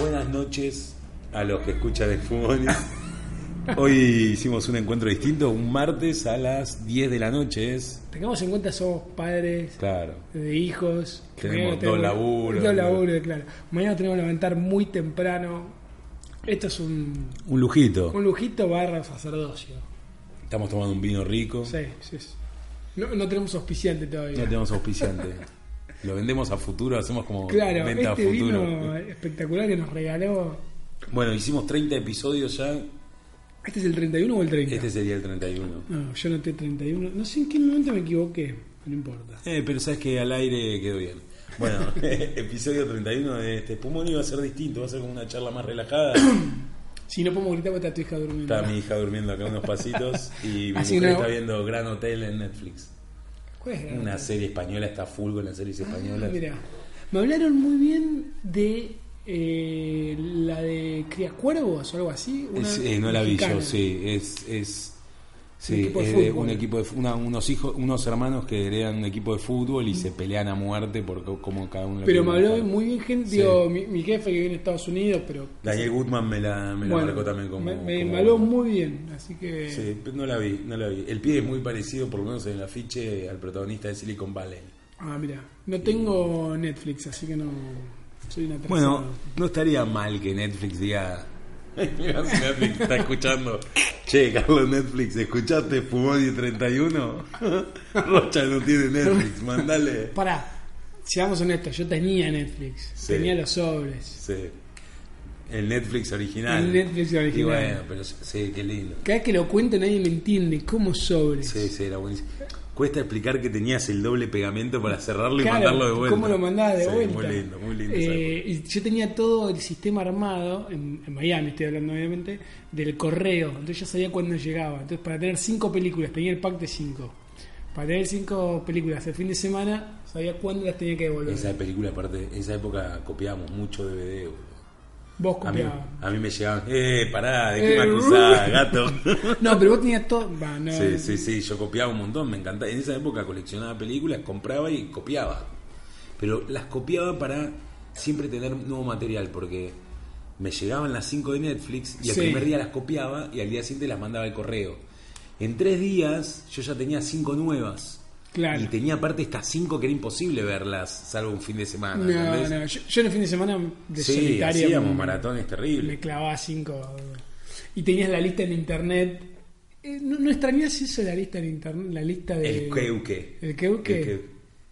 Buenas noches a los que escuchan el Fumoni. Hoy hicimos un encuentro distinto, un martes a las 10 de la noche es. Tengamos en cuenta, somos padres, claro, de hijos. Tenemos dos laburos. Claro. Mañana tenemos que levantar muy temprano. Esto es un lujito. Un lujito barra sacerdocio. Estamos tomando un vino rico. Sí. No tenemos auspiciante todavía. No tenemos auspiciante. Lo vendemos a futuro, hacemos como claro, venta este a futuro. Vino espectacular que nos regaló. Bueno, hicimos 30 episodios ya. ¿Este es el 31 o el 30? Este sería el 31. No, yo noté 31. No sé en qué momento me equivoqué, no importa. Pero sabes que al aire quedó bien. Bueno, episodio 31 de este Pumoni va a ser distinto, va a ser como una charla más relajada. Si no podemos gritar porque está tu hija durmiendo. Está mi hija durmiendo acá unos pasitos y mi Así mujer no. está viendo Gran Hotel en Netflix. ¿Cuál es Gran Una Hotel? serie española, está full con las series españolas. Mira, me hablaron muy bien de la de Crías Cuervos o algo así. No la vi mexicana. yo, sí, es Un equipo de de fútbol. un equipo de unos hermanos que heredan un equipo de fútbol y se pelean a muerte por cómo cada uno. Pero me habló muy bien gente, Sí. digo, mi jefe que vive en Estados Unidos, pero Daniel Goodman me la marcó también como. me habló muy bien, así que Sí, pero no la vi. El pibe es muy parecido, por lo menos en el afiche, al protagonista de Silicon Valley. mira, no tengo Netflix, así que no soy una persona. Bueno, no estaría mal que Netflix diga. Mira si Netflix está escuchando. Che, Carlos, Netflix, ¿escuchaste Fumoni 31? Rocha no tiene Netflix, mandale. Pará, seamos honestos, yo tenía Netflix, Sí. tenía los sobres. Sí. El Netflix original. El Netflix original. Y bueno, pero sí, qué lindo. Cada vez que lo cuento nadie me entiende, ¿cómo sobres? Sí, era buenísimo. Cuesta explicar que tenías el doble pegamento para cerrarlo y Claro, mandarlo de vuelta. ¿cómo lo mandabas de Sí, vuelta? Muy lindo. esa época. Y yo tenía todo el sistema armado, en Miami estoy hablando obviamente, del correo. Entonces ya sabía cuándo llegaba. Entonces para tener 5 películas, tenía el pack de 5. Para tener 5 películas el fin de semana, sabía cuándo las tenía que devolver. Esa película, aparte, esa época copiábamos mucho DVD, boludo. Vos A mí, copiabas. a mí me llegaban, pará, ¿de qué me acusás, gato? No, pero vos tenías todo. No, Sí, yo copiaba un montón, me encantaba. En esa época coleccionaba películas, compraba y copiaba. Pero las copiaba para siempre tener nuevo material, porque me llegaban las 5 de Netflix y el Sí. primer día las copiaba y al día siguiente las mandaba al correo. En 3 días yo ya tenía 5 nuevas. Claro. Y tenía aparte estas 5 que era imposible verlas, salvo un fin de semana. ¿entendés? No, yo en el fin de semana de Sí, solitario hacíamos maratones terribles. me clavaba 5. Y tenías la lista en internet. ¿No extrañas eso de la lista en internet? La lista de... El queuque. ¿El queuque?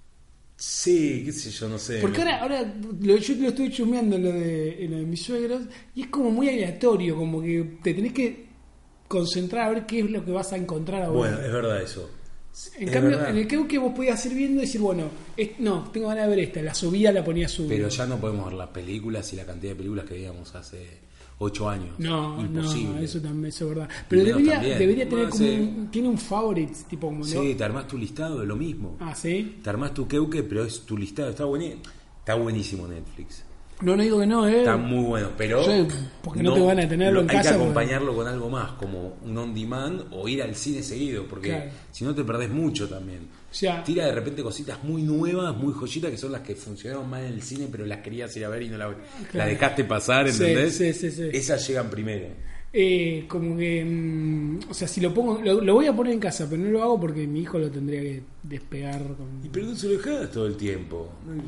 Sí, qué sé yo, no sé. Porque ahora yo lo estoy chusmeando en lo de mis suegros y es como muy aleatorio, como que te tenés que concentrar a ver qué es lo que vas a encontrar ahora. Bueno, es verdad eso. En Es cambio, verdad. en el que vos podías ir viendo y decir, bueno, no, tengo ganas de ver esta, la subía, la ponía subida. Pero ya no podemos ver las películas y la cantidad de películas que veíamos hace 8 años. Imposible. No, eso también eso es verdad. Pero Y menos también. debería tener como Sí. tiene un favorites, tipo como Sí, te armás tu listado de lo mismo. ¿sí? Te armás tu queuque, pero es tu listado. Está buenísimo Netflix. No digo que no, Está muy bueno, pero Yo, porque no tengo ganas de tenerlo en hay casa, que porque- acompañarlo con algo más, como un on demand o ir al cine seguido, porque Claro. si no te perdés mucho también. O sea, Tira de repente cositas muy nuevas, muy joyitas, que son las que funcionaban mal en el cine, pero las querías ir a ver y no la dejaste pasar, ¿entendés? Sí. Esas llegan primero. como que o sea, si lo pongo lo voy a poner en casa, pero no lo hago porque mi hijo lo tendría que despegar con... Y pero no se lo dejás todo el tiempo.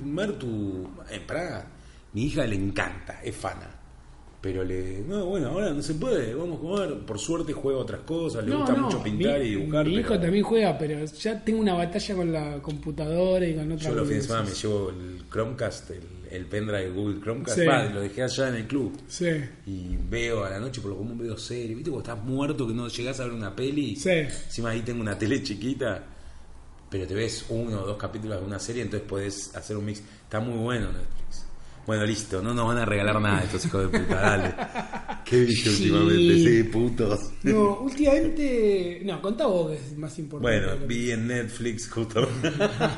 Martu, pará, mi hija le encanta, es fana. Pero ahora no se puede, vamos a jugar. Por suerte juega otras cosas, le gusta mucho pintar y dibujar. Mi hijo pero también juega, pero ya tengo una batalla con la computadora y con otras yo los fines de semana me cosas. llevo el Chromecast, el pendrive de Google Chromecast, Sí. lo dejé allá en el club. Sí. Y veo a la noche, por lo común veo series. ¿Viste cuando estás muerto que no llegás a ver una peli? Sí. Encima ahí tengo una tele chiquita, pero te ves 1 o 2 capítulos de una serie, entonces podés hacer un mix. Está muy bueno Netflix. Bueno, listo, no nos van a regalar nada estos hijos de puta, dale. ¿Qué viste Sí. últimamente? Sí, putos. No, últimamente... No, contá vos que es más importante. Bueno, vi en Netflix justamente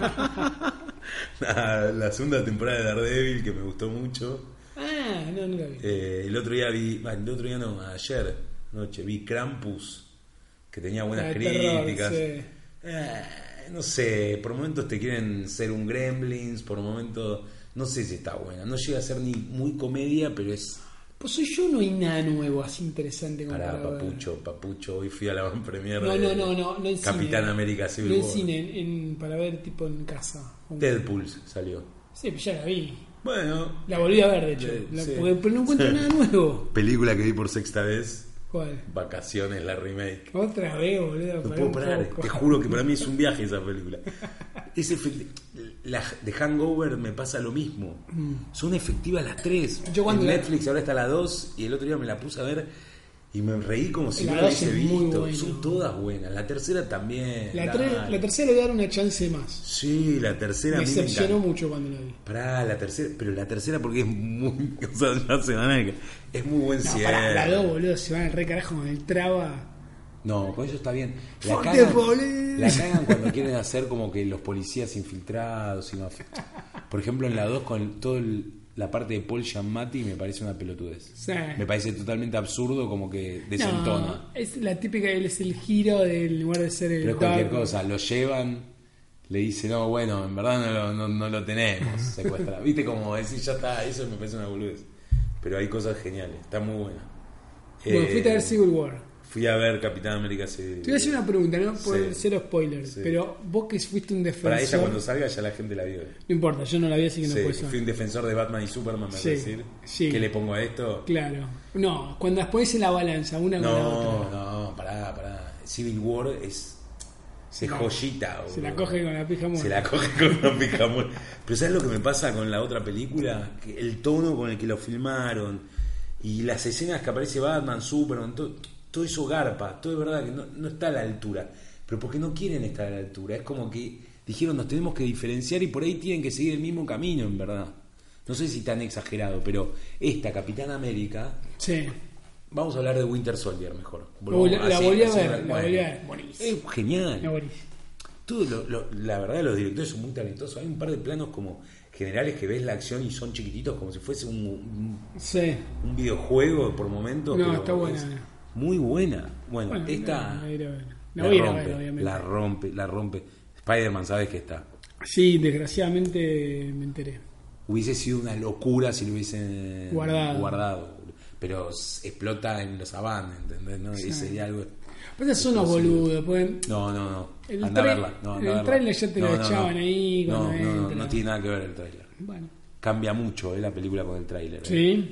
la segunda temporada de Daredevil, que me gustó mucho. No la vi. El otro día ayer noche vi Krampus, que tenía buenas La de terror, críticas. sí. no sé, por momentos te quieren ser un Gremlins, por momentos no sé si está buena, no llega a ser ni muy comedia, pero es... Pues soy yo, no hay nada nuevo así interesante como Pará, para ver. Papucho, hoy fui a la van premier No de en Capitán cine. América Civil No en War. cine, para ver tipo en casa. Deadpool salió. Sí, pues ya la vi. Bueno, La volví a ver, de hecho. Sí. Pero no encuentro nada nuevo. película que vi por sexta vez, ¿Cuál? Vacaciones, la remake. Otra vez, boludo. No pará puedo un parar, poco. te juro que para mí es un viaje esa película. La de Hangover me pasa lo mismo. Son efectivas las tres. Yo cuando en la- Netflix ahora está la 2 y el otro día me la puse a ver y me reí como si La no la 2 hubiese es muy visto. buena. Son todas buenas. La tercera también. La dale. tercera le voy a dar una chance más. Sí, la tercera Me a mí me decepcionó encanta. mucho cuando la vi. Pará, la tercera, pero la tercera porque es muy, o sea, ya se van a- es muy buen No, cierre. pará, la 2, boludo, se van al re carajo con el traba. No, con eso está bien. La Fuck the cagan, police. la cagan cuando quieren hacer como que los policías infiltrados y por ejemplo en la 2 con toda la parte de Paul Giamatti me parece una pelotudez. Sí. Me parece totalmente absurdo, como que desentona. No, es la típica, él es el giro del lugar de ser el Pero es cualquier dog. cosa, lo llevan, le dicen, no, bueno, en verdad no lo tenemos secuestrado. Viste como decir, ya está, eso me parece una boludez. Pero hay cosas geniales, está muy buena. Bueno, fuiste a ver Civil War. Fui a ver Capitán América Civil. Te voy a hacer una pregunta, no por Sí. cero spoilers, Sí. pero vos que fuiste un defensor. Para ella cuando salga ya la gente la vio. No importa, yo no la vi, así que no Sí, puedo saber. fui un defensor de Batman y Superman, me Sí, voy a decir. sí. ¿Qué le pongo a esto? Claro. No, cuando las pones en la balanza, una con la otra. No, pará. Civil War es joyita. Se la boludo. coge con la pija muerta. Se la coge con la pija muerta. Pero ¿sabes lo que me pasa con la otra película? Que el tono con el que lo filmaron y las escenas que aparece Batman, Superman, todo eso garpa, todo es verdad que no está a la altura. Pero porque no quieren estar a la altura. Es como que dijeron nos tenemos que diferenciar y por ahí tienen que seguir el mismo camino, en verdad. No sé si tan exagerado, pero esta Capitán América... Sí. Vamos a hablar de Winter Soldier mejor. La Así, volví a así, ver, la bueno. volví a ver. Buenísimo. Es genial. Es buenísimo. La verdad, los directores son muy talentosos. Hay un par de planos como generales que ves la acción y son chiquititos, como si fuese un Sí. videojuego por momentos. No, pero está buena. es muy buena. Bueno, esta la iré a ver. La la voy a ir a rompe, ver, obviamente. la rompe. Spider-Man, sabes que está. Sí, desgraciadamente me enteré. Hubiese sido una locura si lo hubiesen Guardado. pero explota en los avances, ¿entendés? ¿No? Sí. Y sería algo... Pero son los boludos, pueden. No. El Anda a tra- verla. No, anda a el verla. tráiler ya te lo echaban ahí cuando entra. No tiene nada que ver el tráiler. Bueno. Cambia mucho la película con el tráiler. ¿Sí?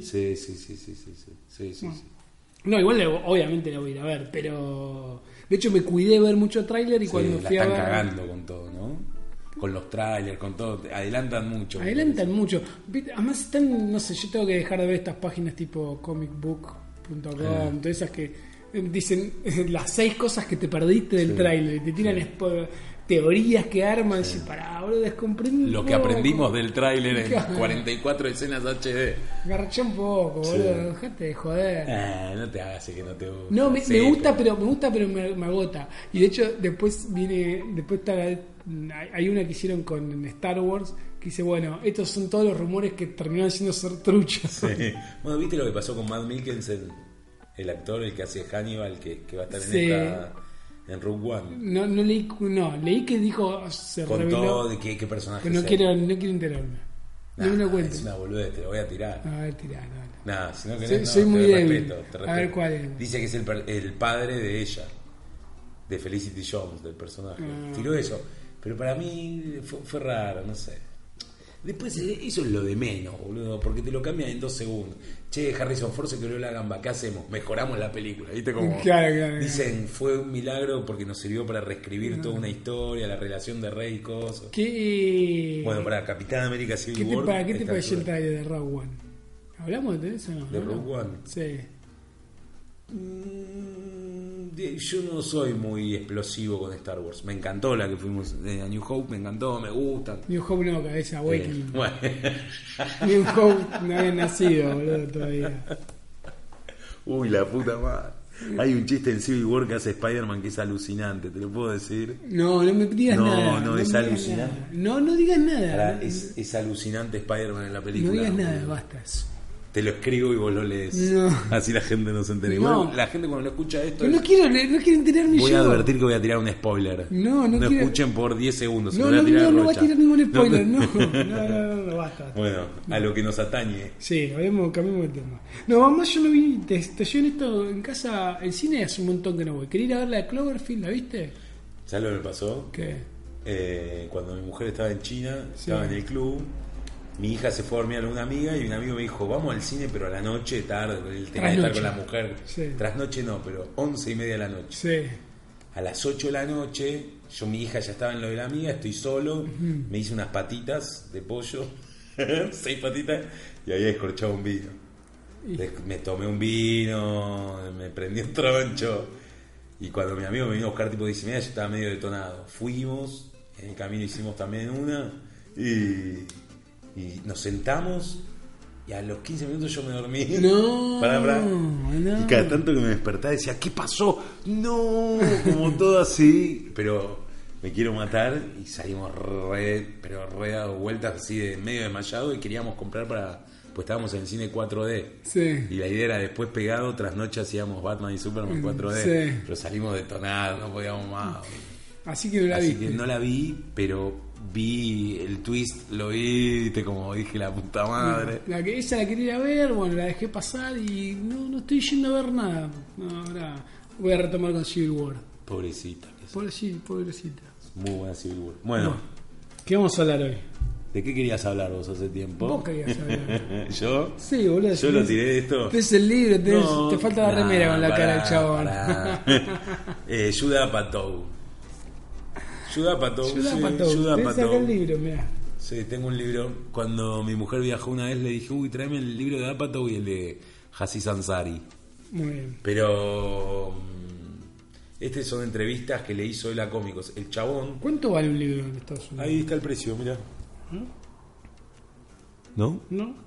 Sí. No, igual obviamente la voy a ir a ver, pero de hecho me cuidé de ver mucho tráiler y Sí, cuando la fui a están ver cagando con todo, ¿no? Con los trailers, con todo. Adelantan mucho. adelantan mucho. Además están, no sé, yo tengo que dejar de ver estas páginas tipo comicbook.com, todas esas que dicen las 6 cosas que te perdiste del Sí, tráiler, te tiran teorías que arman, y para boludo, descomprendí Lo un que poco. aprendimos del tráiler en Claro. 44 escenas HD. Garché un poco, Sí. boludo, dejate de joder. No te hagas que no te gusta. No, me Sí, gusta, pero me agota. Y de hecho, después está hay una que hicieron con Star Wars que dice, bueno, estos son todos los rumores que terminaron siendo ser truchos. Sí. Bueno, ¿viste lo que pasó con Matt Mikkelsen? El actor, el que hace Hannibal, que va a estar Sí. en Rogue One. Leí que dijo, se Con reveló, todo de qué personaje pero no es. quiero enterarme. No me lo Es cuentes. una boludez, te lo voy a tirar. A ver, tirá, dale. Nada, si no Soy- querés, soy no, muy te débil. respeto. A ver, ¿cuál es? Dice que es el padre de ella, de Felicity Jones, del personaje. Tiró eso, pero para mí fue raro, no sé. Después, eso es lo de menos, boludo, porque te lo cambian en 2 segundos. Che, Harrison Ford se quebró la gamba, ¿qué hacemos? Mejoramos la película, ¿viste? Como Claro. dicen, fue un milagro porque nos sirvió para reescribir toda una historia, la relación de Rey y cosas. Bueno, para Capitán América Civil War. ¿Qué te esta pareció el altura. trailer de Rogue One? ¿Hablamos de eso o no? ¿De Rogue One? Sí. Yo no soy muy explosivo con Star Wars. Me encantó la que fuimos de A New Hope, me encantó, me gustan. New Hope no, cabeza, Awakening. Bueno. New Hope no había nacido, boludo, todavía. Uy, la puta madre. Hay un chiste en Civil War que hace Spider-Man que es alucinante, te lo puedo decir. No me digas No, nada. no, me es digas alucinante. nada. No digas nada. Pará, es alucinante Spider-Man en la película. No digas nada, boludo. basta. Te lo escribo y vos lo lees. No. Así la gente no se entera. No. Igual la gente cuando lo escucha esto... Pero no quiero enterarme Voy yo. a advertir que voy a tirar un spoiler. No quiero... escuchen por 10 segundos. No, voy a tirar no va a tirar ningún spoiler. No. No, basta. Bueno, a lo que nos atañe. Sí, cambiemos de tema. No, mamá, yo no vi, te yo en esto, en casa, el cine hace un montón que no voy. Quería ir a ver la de Cloverfield, ¿la viste? ¿Sabes lo que me pasó? ¿Qué? Cuando mi mujer estaba en China, estaba en el club, mi hija se fue a dormir a una amiga y un amigo me dijo, vamos al cine pero a la noche, tarde, él tenía que estar con la mujer. Sí. Trasnoche no, pero 11:30 de la noche. Sí. A las 8 de la noche, mi hija ya estaba en lo de la amiga, estoy solo, me hice unas patitas de pollo, 6 patitas, y había escorchado un vino. Me tomé un vino, me prendí un troncho, y cuando mi amigo me vino a buscar tipo 10:30, yo estaba medio detonado. Fuimos, en el camino hicimos también una, y nos sentamos, y a los 15 minutos yo me dormí. No. Y cada tanto que me despertaba decía, ¿qué pasó? No, como todo así, pero me quiero matar, y salimos re dado vueltas así de medio desmayado, y queríamos comprar pues estábamos en el cine 4D. Sí. Y la idea era después pegado, tras noche hacíamos Batman y Superman 4D. Sí. Pero salimos detonados, no podíamos más. Así que no la vi. Así que no la vi, pero vi el twist, lo vi, viste, como dije, la puta madre. Esa la quería ver, bueno, la dejé pasar y no estoy yendo a ver nada. No, ahora voy a retomar con Civil War. Pobrecita. Pobrecita. Muy buena Civil War. Bueno, ¿qué vamos a hablar hoy? ¿De qué querías hablar vos hace tiempo? ¿Vos querías hablar? ¿Yo? Sí, boludo. Yo lo tiré de esto. Es el libro, te falta la remera con la cara del chabón. Judd Apatow. Judd Apatow. Te saca el libro, mirá. Sí, tengo un libro. Cuando mi mujer viajó una vez le dije, tráeme el libro de Apatow y el de Aziz Ansari. Muy bien. Pero estas son entrevistas que le hizo él a cómicos. El chabón... ¿Cuánto vale un libro en Estados Unidos? Ahí está el precio, mirá. ¿No?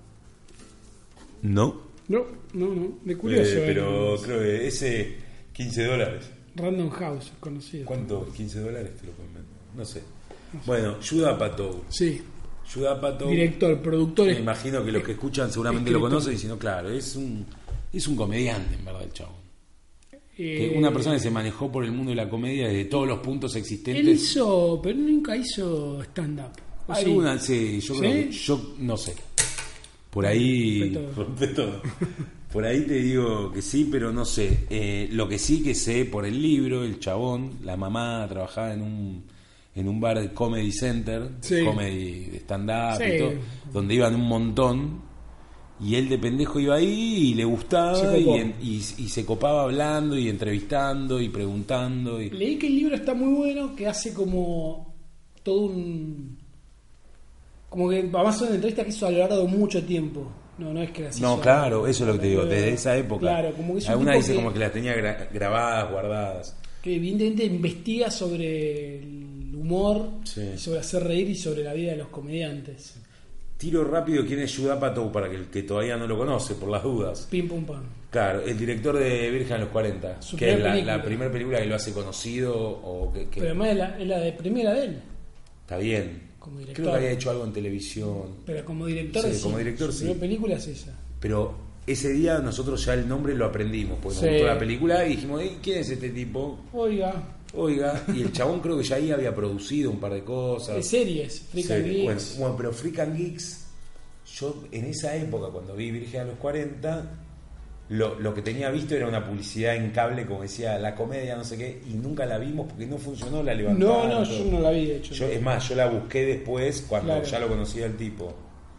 De curioso. Pero creo que ese $15. Random House, conocido. ¿Cuánto? $15 te lo pueden vender. No sé. Bueno, Judd Apatow. Sí. Judd Apatow. Director, productor. Me imagino que los que escuchan seguramente lo conocen y si no, claro, es un comediante en verdad el chabón. Que una persona que se manejó por el mundo de la comedia desde todos los puntos existentes. Él hizo, pero nunca hizo stand-up. Alguna, sí, yo creo que, yo no sé. Por ahí rompe todo. Por ahí te digo que sí, pero no sé. Lo que sí que sé por el libro, el chabón, la mamá trabajaba en un bar de Comedy Center, comedy de stand-up y todo, donde iban un montón. Y él de pendejo iba ahí y le gustaba y se copaba hablando y entrevistando y preguntando. Leí que el libro está muy bueno, que hace como todo un... Como que además son entrevistas que hizo a lo largo de mucho tiempo. No es que las hizo... No, claro, eso es lo que te digo, desde esa época. Claro, como que es alguna dice como que las tenía grabadas, guardadas. Que evidentemente investiga sobre el humor, y sobre hacer reír y sobre la vida de los comediantes. Tiro rápido quién es Judd Apatow para el que todavía no lo conoce, por las dudas. Pim pum pam. Claro, el director de Virgen a los 40, que es la primera película que lo hace conocido. Pero además es la de primera de él. Está bien. Como director. Creo que había hecho algo en televisión. Pero como director sí. Como director Su primera película es esa. Pero ese día nosotros ya el nombre lo aprendimos, porque nos gustó la película y dijimos, ¿quién es este tipo? Oiga, y el chabón creo que ya ahí había producido un par de cosas. De series, Freak and Geeks. Bueno, pero Freak and Geeks, yo en esa época, cuando vi Virgen a los 40, lo que tenía visto era una publicidad en cable, como decía, la comedia, no sé qué, y nunca la vimos porque no funcionó la levantada. No, yo no la vi, de hecho. Es más, yo la busqué después, cuando ya lo conocía el tipo.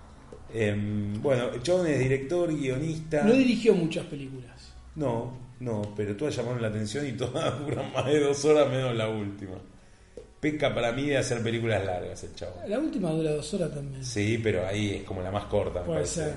Bueno, el chabón es director, guionista. No dirigió muchas películas. No, pero todas llamaron la atención y todas duran más de 2 horas menos la última. Peca para mí de hacer películas largas el chabón. La última dura 2 horas también. Sí, pero ahí es como la más corta. Puede ser.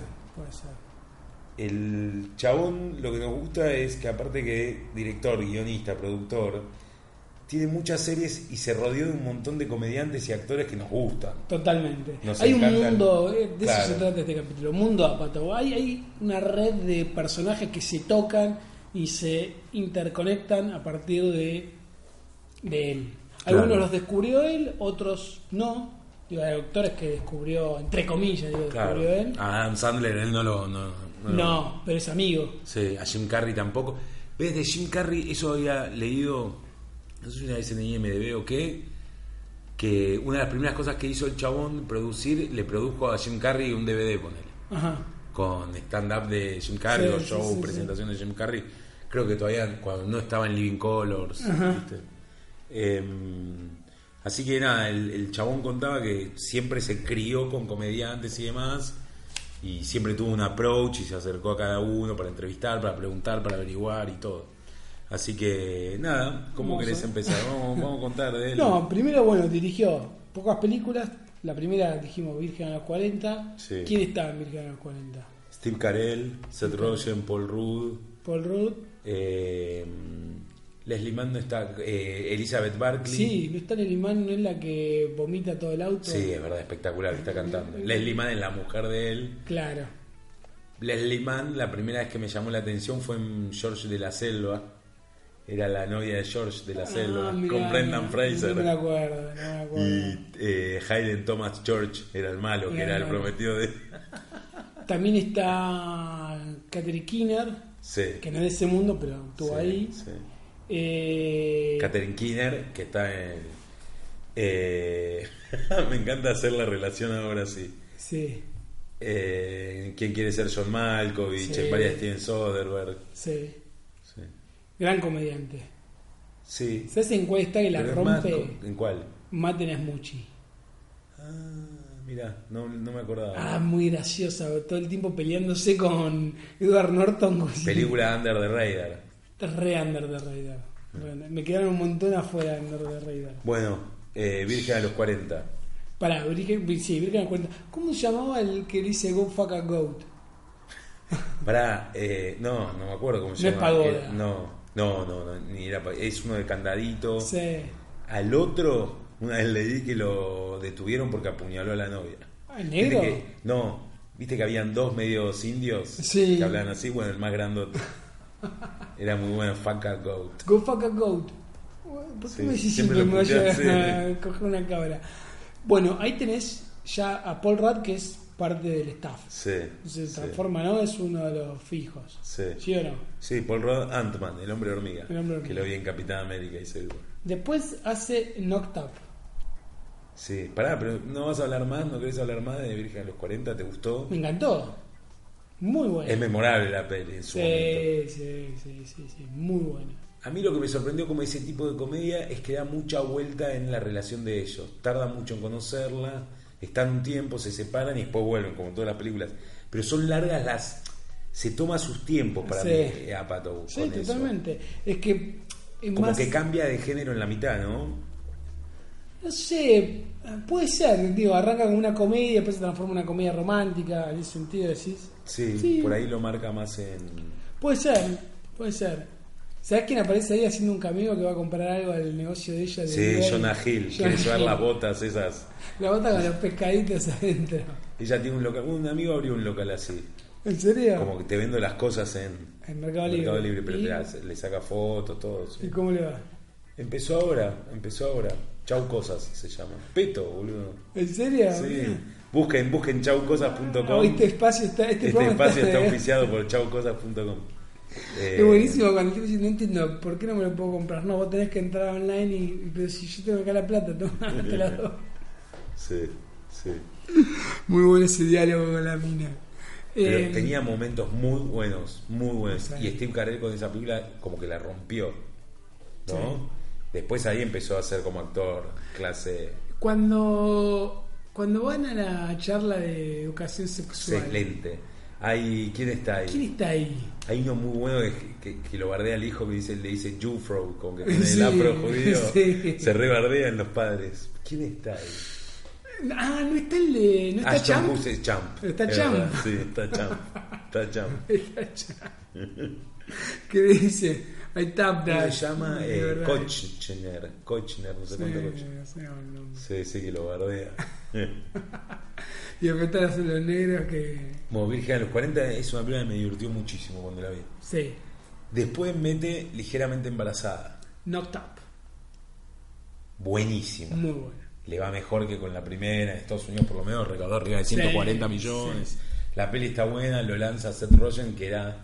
El chabón lo que nos gusta es que aparte que director, guionista, productor, tiene muchas series y se rodeó de un montón de comediantes y actores que nos gustan. Totalmente. Hay un mundo, de eso se trata este capítulo, mundo Apatow. Hay una red de personajes que se tocan y se interconectan a partir de él. Algunos los descubrió él, otros no. Hay actores que descubrió, entre comillas, descubrió él. A Adam Sandler él no No, pero es amigo. Sí, a Jim Carrey tampoco. ¿Ves? De Jim Carrey, eso había leído, no sé si una vez en IMDb o qué, que una de las primeras cosas que hizo el chabón le produjo a Jim Carrey un DVD, ponele. Ajá. Con stand-up de Jim Carrey, Sí, o sí, show, sí, presentación de Jim Carrey. Creo que todavía cuando no estaba en Living Colors, ¿viste? Así que nada, el chabón contaba que siempre se crió con comediantes y demás, y siempre tuvo un approach y se acercó a cada uno para entrevistar, para preguntar, para averiguar y todo. Así que nada, ¿cómo querés empezar? Vamos a contar de él. No, primero, bueno, dirigió pocas películas. La primera, dijimos, Virgen a los 40. Sí. ¿Quién estaba en Virgen a los 40? Steve Carell, Seth Rogen, Paul Rudd. Paul Rudd. Leslie Mann no está. Elizabeth Berkley. Sí, no está Leslie Mann, no es la que vomita todo el auto. Sí, es verdad, espectacular, está cantando. Leslie Mann es la mujer de él. Claro. Leslie Mann, la primera vez que me llamó la atención fue en George de la Selva. Era la novia de George de la Selva, Mirá, con Brendan Fraser. No me acuerdo. Y Hayden Thomas George era el malo, que era el prometido de. También está Catherine Keener, Sí. que no es de ese mundo, pero estuvo ahí. Sí. Eh, Catherine Keener, que está en. Me encanta hacer la relación ahora sí. Sí, ¿Quién quiere ser John Malkovich? Sí. En varias Steven Soderbergh. sí. Sí. Gran comediante. Sí. ¿Sabes en cuál está que la Pero es más rompe? ¿En cuál? Maten a Smucci. Mirá, no me acordaba. Muy graciosa, todo el tiempo peleándose con Edward Norton. Película Under the Radar. Re Under the Radar. Me quedaron un montón afuera de Under the Radar. Bueno, Virgen a los 40. Pará, Virgen a los 40. ¿Cómo se llamaba el que dice Go Fuck a Goat? Pará, no me acuerdo cómo se No es llama. Pagoda. No, ni era es uno de candadito. Sí. Al otro, una vez leí que lo detuvieron porque apuñaló a la novia. ¿El negro? ¿Viste que habían dos medios indios Sí. que hablaban así? Bueno, el más grandote. Era muy bueno, fuck a goat. Go Fuck a Goat. ¿Por qué Sí, me decís siempre siempre que lo me vaya escuché, a coger una cabra? Bueno, ahí tenés ya a Paul Rudd, que es parte del staff. Sí. Se sí, transforma, ¿no? Es uno de los fijos. Sí. ¿Sí o no? Sí, Paul Rudd, Ant-Man, el hombre hormiga. El hombre hormiga. Que lo vi en Capitán América y Civil War. Después hace Knocked Up. Sí, pará, pero ¿no vas a hablar más? ¿No querés hablar más de Virgen a los 40? ¿Te gustó? Me encantó. Muy buena. Es memorable la peli en su momento. Sí, muy buena. A mí lo que me sorprendió como ese tipo de comedia es que da mucha vuelta en la relación de ellos. Tarda mucho en conocerla, están un tiempo, se separan y después vuelven, como en todas las películas. Pero son largas las... Se toma sus tiempos para mí, Apatow. Sí, con totalmente. eso. Es que es Como más... que cambia de género en la mitad, ¿no? No sé, puede ser, digo, arranca con una comedia, después se transforma en una comedia romántica, en ese sentido decís. Sí, por ahí lo marca más en... Puede ser. ¿Sabes quién aparece ahí haciendo un cameo que va a comprar algo al negocio de ella? Sí, Jonah Hill, quiere llevar las botas esas. La bota con los pescaditos adentro. Ella tiene un local, un amigo abrió un local así. ¿En serio? Como que te vendo las cosas en Mercado Libre, pero ¿Y? le saca fotos, todo. Sí. ¿Y cómo le va? Empezó ahora. Chau Cosas se llama. Peto, boludo. ¿En serio? Sí. Busquen chaucosas.com. Este espacio está está oficiado por chaucosas.com. Es buenísimo cuando el tipo dice, no entiendo, ¿por qué no me lo puedo comprar? No, vos tenés que entrar online pero si yo tengo acá la plata, toma, te la doy. Sí. Muy bueno ese diálogo con la mina. Pero tenía momentos muy buenos. Sí. Y Steve Carell con esa película como que la rompió, ¿no? Sí. Después ahí empezó a ser como actor clase... Cuando van a la charla de educación sexual, Excelente. ¿Quién está ahí? ¿quién está ahí? Hay uno muy bueno que lo bardea al hijo, que le dice Jufro, como que tiene Sí, el afro judío. sí. Se rebardean los padres. ¿Quién está ahí? No está el de... ¿No está Ashton Champ? Kutcher es Champ. Está Es Champ. verdad, sí, está Champ. Está Champ. ¿Qué dice? I tap ¿Cómo that. se llama? De verdad. Kochner, no sé cuánto Kochner. No sé el nombre. Sí, que lo bardea. Y después están los negros que... Bueno, Virgen a los 40 es una película que me divirtió muchísimo cuando la vi. Sí. Después mete Ligeramente Embarazada. Knocked Up. Buenísima. Muy bueno. Le va mejor que con la primera. En Estados Unidos por lo menos recaudó arriba de 140 millones. Sí. La peli está buena, lo lanza Seth Rogen,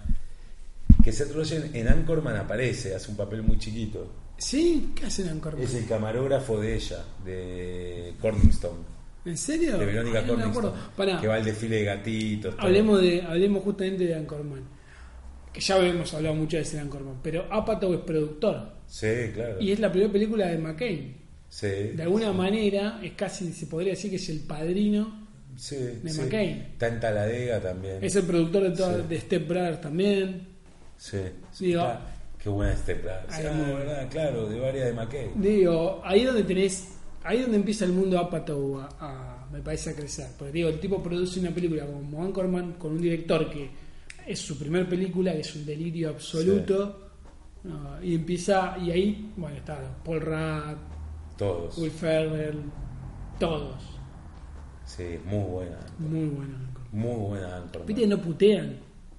que Seth Rogen en Anchorman aparece, hace un papel muy chiquito. ¿Sí? ¿Qué hacen en Anchorman? Es el camarógrafo de ella, de Corningstone. ¿En serio? De Verónica No me Corningstone. acuerdo. Pará. Que va al desfile de gatitos. todo. Hablemos justamente de Anchorman. Que ya hemos hablado muchas veces de Anchorman. Pero Apatow es productor. Sí, claro. Y es la primera película de McCain. Sí, De alguna manera, es casi, se podría decir que es el padrino sí, de sí. McCain. Está en Taladega también. Es el productor Sí. de Step Brothers también. Sí. Digo, Qué buena Step Brothers. Ay, Ah, muy de verdad, claro, de varias de McKay. Digo, ahí donde empieza el mundo Apatow me parece a crecer. Porque digo, el tipo produce una película como Anchorman con un director que es su primer película, que es un delirio absoluto. ¿No? Y empieza, y ahí, bueno, está Paul Rudd, Todos. Will Ferrell, todos. Sí, muy buena. Muy bueno. Muy buena Anchorman. Viste que no putean.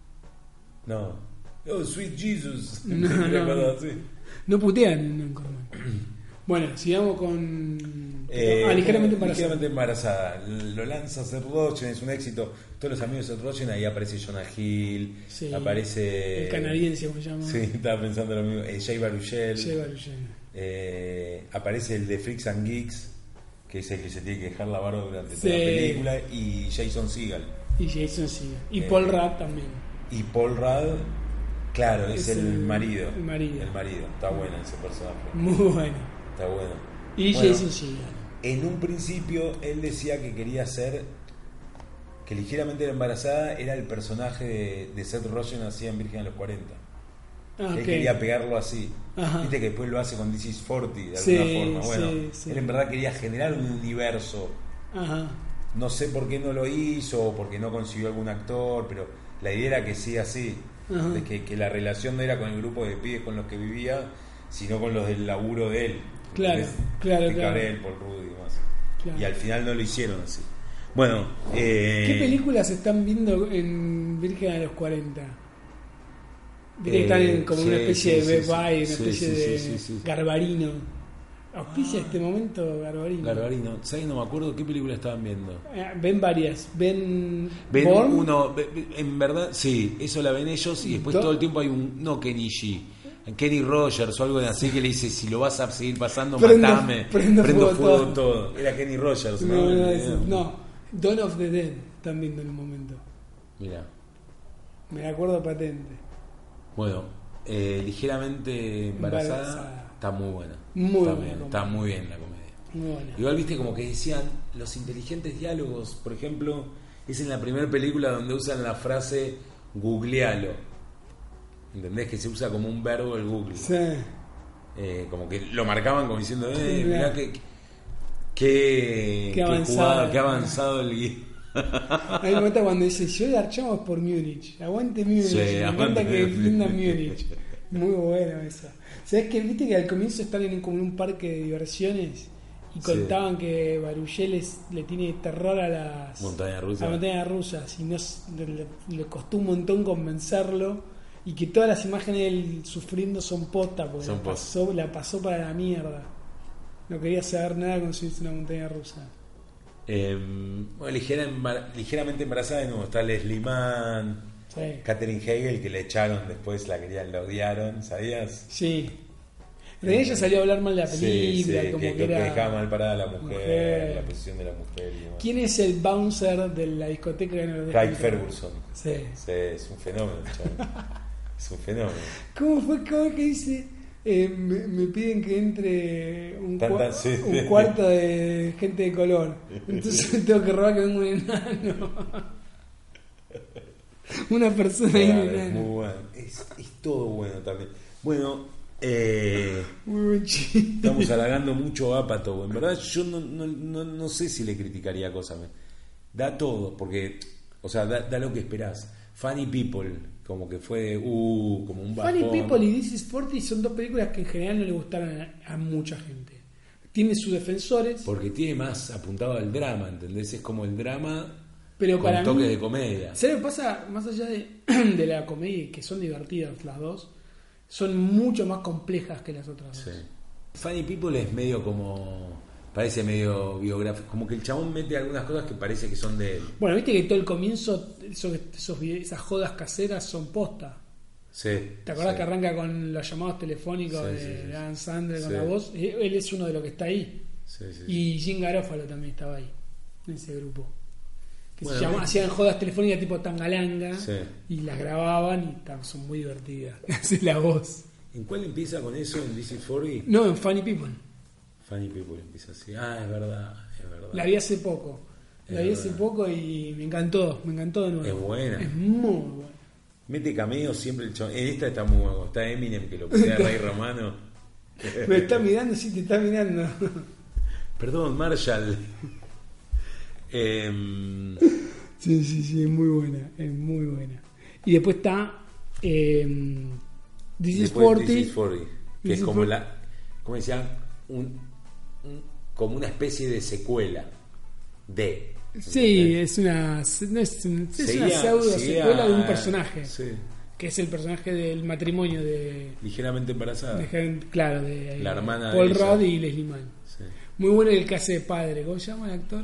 No. Oh, Sweet Jesus. No, Una no. cosa así. No putean en Anchorman. Bueno, sigamos con... ligeramente embarazada. Ligeramente embarazada. Lo lanza Seth Rogen, es un éxito. Todos los amigos de Seth Rogen, ahí aparece Jonah Hill, Sí, aparece... el canadiense, como se llama. Sí, estaba pensando lo mismo. Jay Baruchel. Jay Baruchel. Aparece el de Freaks and Geeks, que es el que se tiene que dejar la barba durante Sí. toda la película, y Jason Segel. Y Jason Segel. Y Paul Rudd también. Y Paul Rudd, claro, es el marido. El marido. El marido. Está bueno ese personaje. Muy bueno. Está bueno. Y Bueno, Jason Segel. en un principio él decía que quería ser, que ligeramente la embarazada era el personaje de Seth Rogen hacía en Virgen a los 40. Ah, Él ok. quería pegarlo así. Ajá. Viste que después lo hace con This is 40 de Sí, alguna forma. Bueno, sí, sí. él en verdad quería generar un universo. Ajá. No sé por qué no lo hizo, o porque no consiguió algún actor, pero la idea era que sí así. Ajá. De que la relación no era con el grupo de pibes con los que vivía, sino con los del laburo de él. Claro, ¿Entendés? claro, De claro. Carell, Paul Rudd y demás. Claro. Y al final no lo hicieron así. Bueno, ¿Qué películas están viendo en Virgen a los 40? Viste que están en como sí, una especie sí, de Best sí, Buy, una sí, especie sí, de sí, sí. Garbarino. Auspicia este momento Garbarino. Garbarino, ¿sabes? No me acuerdo qué película estaban viendo. Ven varias. Ven Ven Born. uno, en verdad, sí, eso la ven ellos y después Do- todo el tiempo hay un, no Kenny G, Kenny Rogers o algo así que le dice, si lo vas a seguir pasando, Prendo- matame, prendo fuego fuego todo. Era Kenny Rogers, ¿no? No, Dawn of the Dead están viendo en un momento. Mira, Me acuerdo patente. bueno, ligeramente embarazada, Embarazada. está muy buena. Muy está buena bien, comedia. está muy bien la comedia. Muy buena. Igual viste como que decían los inteligentes diálogos, por ejemplo, es en la primera película donde usan la frase googlealo. ¿Entendés? Que se usa como un verbo el Google. Sí. Como que lo marcaban como diciendo, Sí, mirá qué avanzado. qué avanzado el guión. A mí me encanta cuando dice, yo garchamos por Múnich. Aguante Múnich. Sí, me aguante encanta que Múnich. defiendan Múnich. Muy bueno eso. ¿Sabes que viste que al comienzo están como en un parque de diversiones? Y Sí. contaban que Baruchel le tiene terror a las Montañas rusas. a las montañas rusas y le costó un montón convencerlo y que todas las imágenes de él sufriendo son posta porque Son la pasó para la mierda. No quería saber nada con subirse a una montaña rusa. Bueno, ligeramente embarazada de nuevo está Leslie Mann, Sí. Katherine Heigl, que le echaron después, la odiaron, ¿sabías? Sí. De ella salió a hablar mal de la Sí, película, sí, como que que era... dejaba mal parada a la mujer, Mujer. la posición de la mujer y demás. ¿Quién es el bouncer de la discoteca de Norte? Craig Ferguson. Sí. Sí, es un fenómeno, chaval. Es un fenómeno. ¿Cómo fue que dice? Me piden que entre un Sí. cuarto de gente de color. Entonces tengo que robar que venga un enano. Una persona y un Claro, es enano. muy bueno. Es todo bueno también. Bueno, Muy buen chiste. estamos halagando mucho a Apatow. En verdad, yo no sé si le criticaría cosas. Da todo, porque, o sea, da lo que esperás. Funny People, como que fue como un bajón. Funny People y This is 40 son dos películas que en general no le gustaron a mucha gente. Tiene sus defensores, Porque tiene más apuntado al drama, ¿entendés? Es como el drama pero con para toques mí, de comedia. ¿sabes lo que pasa? Más allá de la comedia, que son divertidas las dos, son mucho más complejas que las otras dos. Sí. Funny People es medio como Parece medio biográfico. Como que el chabón mete algunas cosas que parece que son de él. Bueno, viste que todo el comienzo, esas jodas caseras son posta. Sí. ¿Te acordás sí. que arranca con los llamados telefónicos de Adam Sandler con la voz? Él es uno de los que está ahí. Sí, sí, Y Jim Garofalo también estaba ahí, en ese grupo. Que Bueno, hacían jodas telefónicas tipo Tangalanga Sí. y las grababan y son muy divertidas. Hace la voz. ¿En cuál empieza con eso? ¿En This is 40? No, en Funny People. Funny People empieza así. Ah, es verdad. La vi hace poco. Y me encantó de nuevo. Es buena. Es muy buena. Mete cameos siempre el chabón. En esta está muy bueno. Está Eminem que lo pelea Rey Romano. Me está mirando, sí, te está mirando. Perdón, Marshall. Sí, es muy buena. Es muy buena. Y después está This is 40. This is 40. Que This es como is la. ¿Cómo decían? Como una especie de secuela de. Sí, es una pseudo secuela de un personaje. Sí. Que es el personaje del matrimonio de. Ligeramente embarazada. Claro, de La hermana Paul de ella. Rudd y Leslie Mann. Sí. Muy bueno el que hace de padre. ¿Cómo se llama el actor?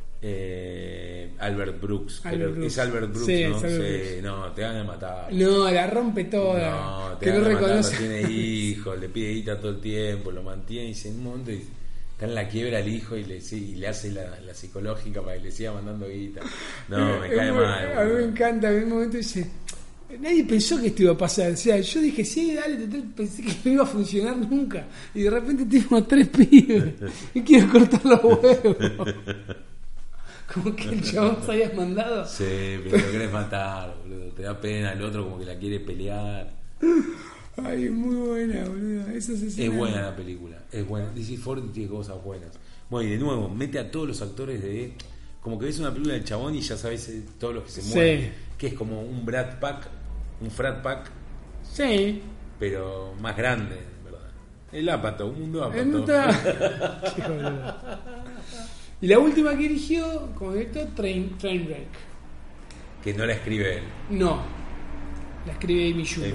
Albert Brooks. Albert Brooks. Es Albert Brooks, Sí, ¿no? es Albert Brooks. No, te van a matar. No, la rompe toda. No, te que van no a matar, reconoce. no tiene hijos, le pide guita todo el tiempo, lo mantiene y se monta y está en la quiebra el hijo y le hace la psicológica para que le siga mandando guita. No, me cae mal. A mí me encanta, en un momento dice, nadie pensó que esto iba a pasar. O sea, yo dije, sí, dale, total, pensé que no iba a funcionar nunca. Y de repente tengo 3 pibes y quiero cortar los huevos. Como que el chabón se habías mandado. Sí, pero lo querés matar, boludo. Te da pena, el otro como que la quiere pelear. Ay, es muy buena, boludo. Es buena la película, es buena. DC Ford tiene cosas buenas. Bueno, y de nuevo, mete a todos los actores de. Como que ves una película del chabón y ya sabes todos los que se mueven. Que es como un Frat Pack. Sí. Pero más grande, en verdad. El Ápato, un mundo Ápato. Qué boludo. Y la última que dirigió como director, Trainwreck. Que no la escribe él. No, la escribe Amy Schumer.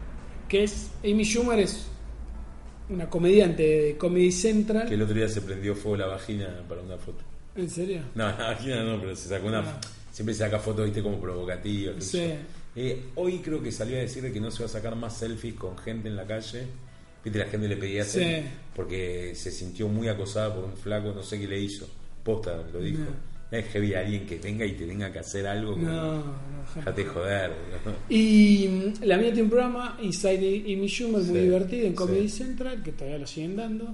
Amy Schumer es una comediante de Comedy Central. Que el otro día se prendió fuego la vagina para una foto. ¿En serio? No, la vagina no, pero se sacó una. Siempre se saca fotos, viste, como provocativas. Sí. Hoy creo que salió a decir que no se va a sacar más selfies con gente en la calle. Viste, la gente le pedía selfies porque se sintió muy acosada por un flaco, no sé qué le hizo. Posta, lo dijo. No es heavy alguien que venga y te tenga que hacer algo. Como, déjate joder. ¿No? Y la mía tiene un programa, Inside Amy Schumer, muy divertido en Comedy Central, que todavía lo siguen dando.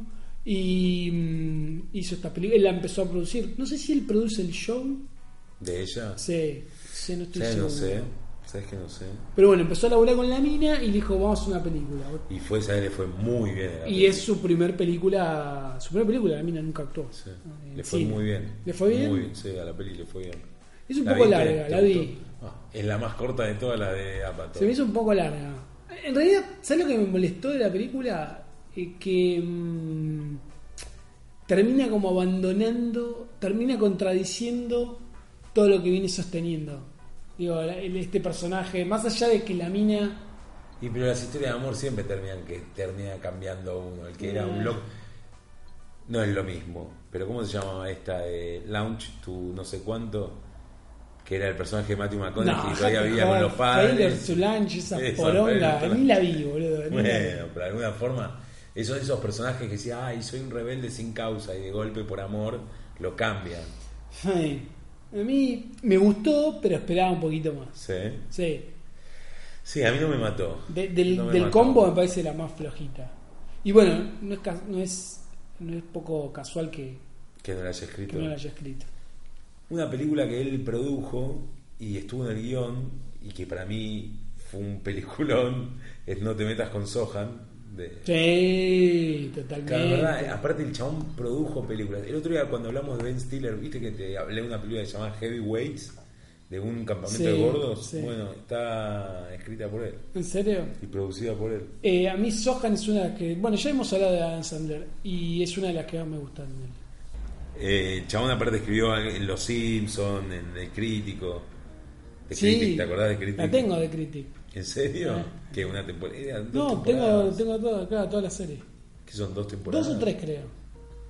Y hizo esta película. Él la empezó a producir. No sé si él produce el show. ¿De ella? Sí, no estoy seguro. No sé. ¿Sabes que no sé? Pero bueno, empezó a laburar con la mina y dijo, vamos a hacer una película. Y le fue muy bien. Y es su primer película. La mina nunca actuó. Sí. Le fue muy bien. ¿Le fue bien? Muy bien, sí, a la peli le fue bien. Es un poco larga, la vi. Es la más corta de todas las de Apatow. Se me hizo un poco larga. En realidad, ¿sabes lo que me molestó de la película? Que termina como abandonando, termina contradiciendo todo lo que viene sosteniendo. Digo, este personaje, más allá de que la mina. Pero las historias de amor siempre termina cambiando uno. El que era un loco no es lo mismo. Pero ¿cómo se llamaba esta de Launch to no sé cuánto? Que era el personaje de Matthew McConaughey y todavía vivía con los padres. Trailer to Lunch, esa poronga, ni la vi, boludo. Bueno, pero de alguna forma, esos personajes que decían, ay, soy un rebelde sin causa y de golpe por amor, lo cambian. A mí me gustó, pero esperaba un poquito más. Sí, a mí no me mató. Del combo me parece la más flojita. Y bueno, no es poco casual que no la haya escrito. Una película que él produjo y estuvo en el guión y que para mí fue un peliculón es No te metas con Sohan. Sí, totalmente. La verdad, aparte el chabón produjo películas. El otro día cuando hablamos de Ben Stiller, viste que te hablé de una película que se llama Heavyweights, de un campamento de gordos. Bueno, está escrita por él. ¿En serio? Y producida por él. A mí Sohan es una de las que, bueno, ya hemos hablado de Adam Sandler y es una de las que más me gustan de él. El chabón aparte escribió en Los Simpsons, en El Crítico. Critic, ¿te acordás de Critic? La tengo de Critic. ¿En serio? ¿Qué? ¿Una temporada? No, tengo toda la serie. ¿Que son 2 temporadas? 2 o 3 creo.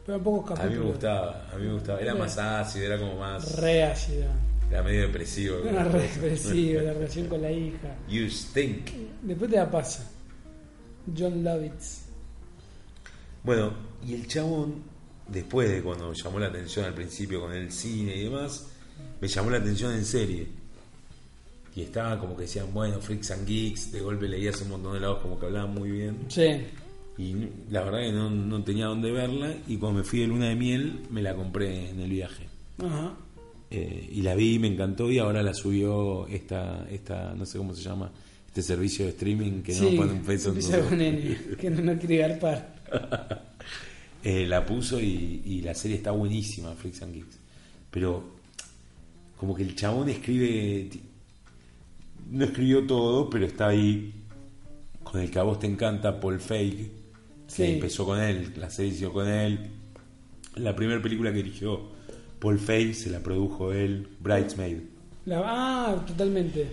pero en pocos A capítulos. mí me gustaba. Era más ácido, era como más... Re ácida. Era medio depresivo. Era re expresiva la relación con la hija. You stink. Después te la pasa. John Lovitz. Bueno, y el chabón, después de cuando llamó la atención al principio con el cine y demás, me llamó la atención en serie. Y estaba como que decían, bueno, Freaks and Geeks, de golpe leías un montón de lados como que hablaban muy bien. Sí. Y la verdad que no tenía dónde verla, y cuando me fui de luna de miel me la compré en el viaje. Ajá. Y la vi, me encantó, y ahora la subió esta no sé cómo se llama, este servicio de streaming que no pone un peso en empieza con N, que no quiere garpar. La puso y la serie está buenísima, Freaks and Geeks. Pero como que el chabón escribe, no escribió todo, pero está ahí con el que a vos te encanta, Paul Feig, que empezó con él, la serie hizo con él. La primera película que dirigió Paul Feig se la produjo él, Bridesmaid. Totalmente.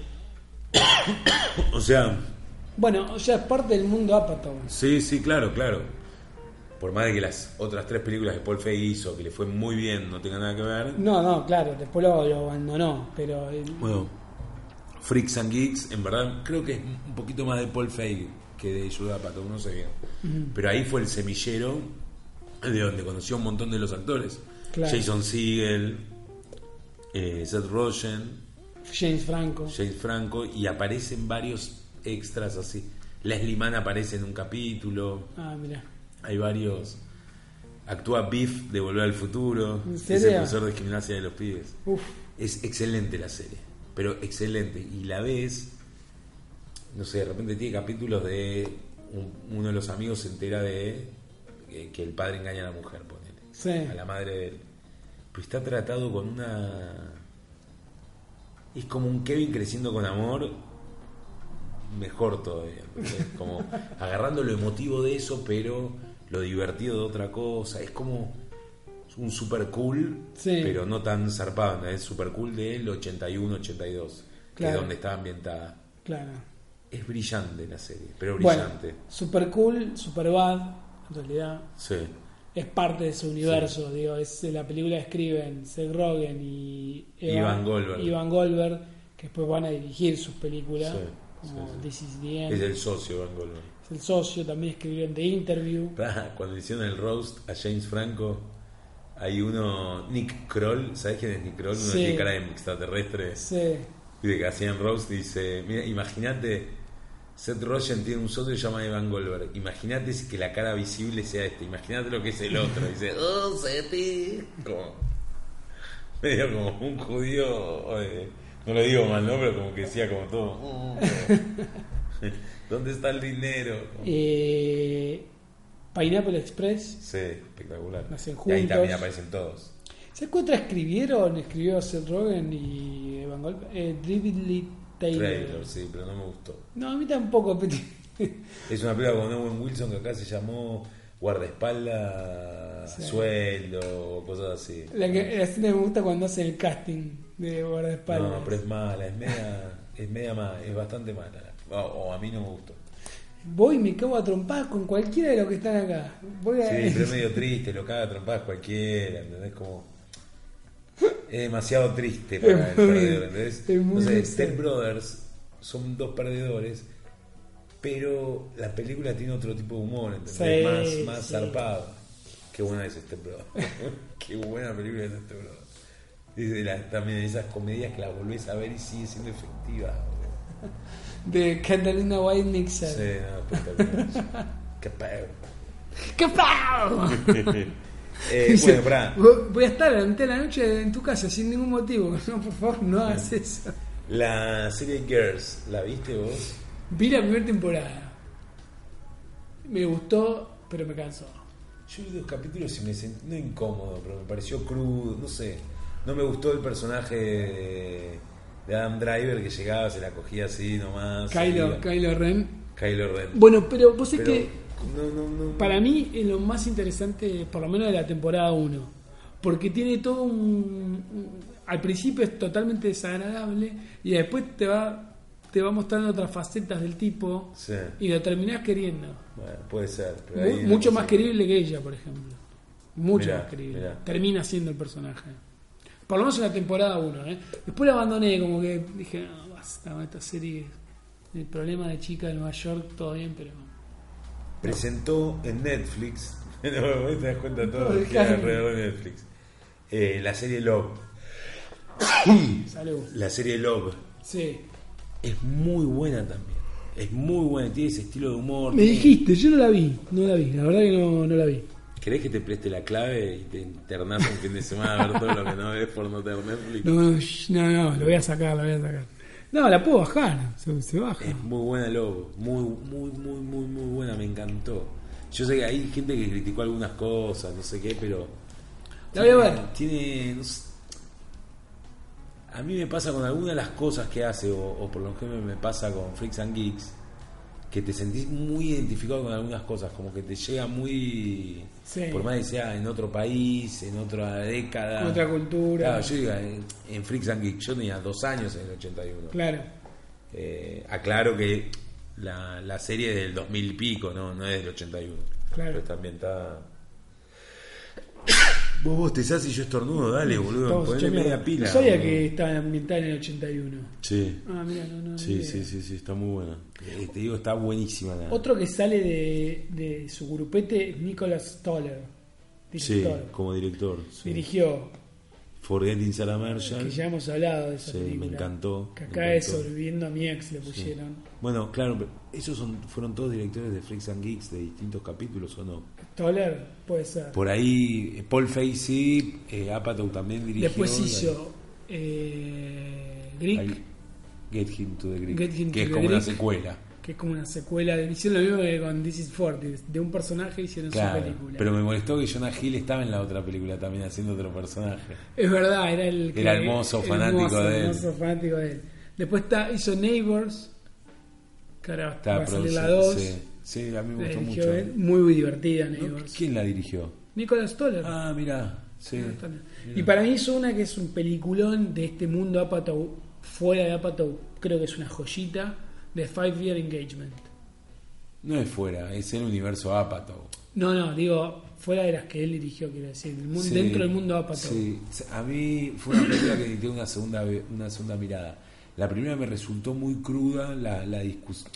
O sea... Bueno, ya es parte del mundo Apatow. Sí, claro. Por más de que las otras 3 películas que Paul Feig hizo, que le fue muy bien, no tengan nada que ver. No, claro, después lo abandonó, pero... Bueno, Freaks and Geeks, en verdad, creo que es un poquito más de Paul Feig que de Judd Apatow, no sé bien. Uh-huh. Pero ahí fue el semillero de donde conoció un montón de los actores. Claro. Jason Segel, Seth Rogen, James Franco, y aparecen varios extras así. Leslie Mann aparece en un capítulo. Mira. Hay varios. Actúa Biff de Volver al Futuro. Es el profesor de gimnasia de los pibes. Uf. Es excelente la serie, pero excelente. Y la ves, no sé, de repente tiene capítulos de uno de los amigos se entera de que el padre engaña a la mujer, ponele, a la madre de él. Pero está tratado con una... Es como un Kevin creciendo con amor, mejor todavía. Como agarrando lo emotivo de eso, pero lo divertido de otra cosa. Es como un super cool, pero no tan zarpado. Es super cool del 81-82, que es donde está ambientada. Claro. Es brillante la serie, pero brillante. Bueno, super cool, super bad, en realidad. Sí. Es parte de su universo, digo, es la película que escriben Seth Rogen y Ivan Goldberg, que después van a dirigir sus películas, como This Is the End. Es el socio, Ivan Goldberg. Es el socio, también escribieron The Interview. Cuando hicieron el roast a James Franco, hay uno, Nick Kroll, ¿sabes quién es Nick Kroll? Uno que tiene cara de extraterrestre. Sí. Y de que hacían roast, dice, mira, imagínate, Seth Rogen tiene un socio que se llama Ivan Goldberg. Imagínate que la cara visible sea este. Imagínate lo que es el otro. Dice, oh, Seti. Como medio como un judío. No lo digo mal, ¿no? Pero como que decía como todo. ¿Dónde está el dinero? Pineapple Express. Sí, espectacular. Nacen juntos. Y ahí también aparecen todos. ¿Sabes cuántas escribió Seth Rogen y Evan Goldberg? Dribbly Trailer, sí, pero no me gustó. No, a mí tampoco. Es una película con Owen Wilson que acá se llamó Guardaespaldas, Sueldo, o cosas así. La escena me gusta cuando hace el casting de Guardaespaldas. No, pero es mala, es media mala, es bastante mala. O a mí no me gustó. Voy y me cago a trompadas con cualquiera de los que están acá. Sí, pero es medio triste, lo caga a trompadas cualquiera, ¿entendés? Como... Es demasiado triste para el perdedor, ¿entendés? No sé, Step Brothers son 2 perdedores, pero la película tiene otro tipo de humor, ¿entendés? Más zarpado. Qué buena es Step Brothers. Qué buena película es Step Brothers. También esas comedias que las volvés a ver y sigue siendo efectiva. De Catalina White Nixon. Sí, no, espectacular. ¡Qué pedo! ¡Qué pedo! Bueno, pará. Voy a estar ante la noche en tu casa sin ningún motivo. No, por favor, no hagas eso. La serie Girls, ¿la viste vos? Vi la primera temporada. Me gustó, pero me cansó. Yo vi 2 capítulos y me sentí no incómodo, pero me pareció crudo, no sé. No me gustó el personaje de Adam Driver que llegaba, se la cogía así nomás. Kylo Ren. Bueno, pero vos es que... No. Para mí es lo más interesante, por lo menos de la temporada 1, porque tiene todo al principio es totalmente desagradable y después te va mostrando otras facetas del tipo, y lo terminás queriendo. Bueno, puede ser. Pero mucho más querible que ella, por ejemplo. Mucho Mirá, más creíble. mirá. Termina siendo el personaje. Por lo menos en la temporada 1. Después la abandoné, como que dije, no, basta, esta serie. El problema de chica de Nueva York, todo bien, pero. Presentó en Netflix, te das cuenta de todo Todo lo el que hay canon. alrededor de Netflix, la serie Love. Salud. La serie Love Sí. es muy buena también. Es muy buena, tiene ese estilo de humor. Me tiene- dijiste, yo no la vi. La verdad que no la vi. ¿Querés que te preste la clave y te internás un fin de semana a ver todo lo que no ves por no tener Netflix? No, lo voy a sacar. No, la puedo bajar, se baja. Es muy buena Lobo, muy buena, me encantó. Yo sé que hay gente que criticó algunas cosas, no sé qué, pero La voy a ver. tiene no sé, a mí me pasa con algunas de las cosas que hace, o por lo menos me pasa con Freaks and Geeks, que te sentís muy identificado con algunas cosas, como que te llega muy, Sí. por más que sea en otro país, en otra década, Otra cultura. Claro, yo digo, en Freaks and Geeks yo tenía 2 años en el 81. Claro. Aclaro que la serie es del 2000 y pico, no es del 81. Claro. Pero está ambientada. Vos te y yo estornudo, dale, boludo. Estamos Ponle hechos media mierda. pila. No sabía boludo. que estaba ambientada en el 81. Sí. Ah, mira, no. Sí, ni idea. sí, está muy buena. Te digo, está buenísima. Otro que sale de su grupete es Nicholas Stoller. Sí, Director. como director. Sí. Dirigió, Forgetting Sarah Marshall. que ya hemos hablado de esa Sí, película. me encantó. Que me acá es encantó. Sobreviviendo a mi ex le pusieron. Bueno, claro, pero esos fueron todos directores de Freaks and Geeks de distintos capítulos, ¿o no? Stoller, puede ser. Por ahí, Paul Feig sí, Apatow también dirigió. Después hizo Greek, Ahí, Get Him to the Greek, Get Him que to es the como una Greek. secuela. que es como una secuela. Hicieron lo mismo que con This is 40. De un personaje hicieron Claro, su película. pero me molestó que Jonah Hill estaba en la otra película también haciendo otro personaje. Es verdad, era el Era el mozo fanático de él. hermoso fanático de él. Después hizo Neighbors, que ahora Estaba va a salir la producido, 2. sí, a mí me La gustó dirigió mucho. él, muy divertida Neighbors. ¿Quién la dirigió? Nicholas Stoller. Ah, mirá, sí. Y para mí hizo una que es un peliculón de este mundo Apatow, fuera de Apatow, creo que es una joyita, de 5 Year Engagement. No es fuera, es el universo Apatow. No, digo, fuera de las que él dirigió, quiero decir, Sí, dentro del mundo Apatow. Sí, a mí fue una película que dio una segunda mirada. La primera me resultó muy cruda la discusión.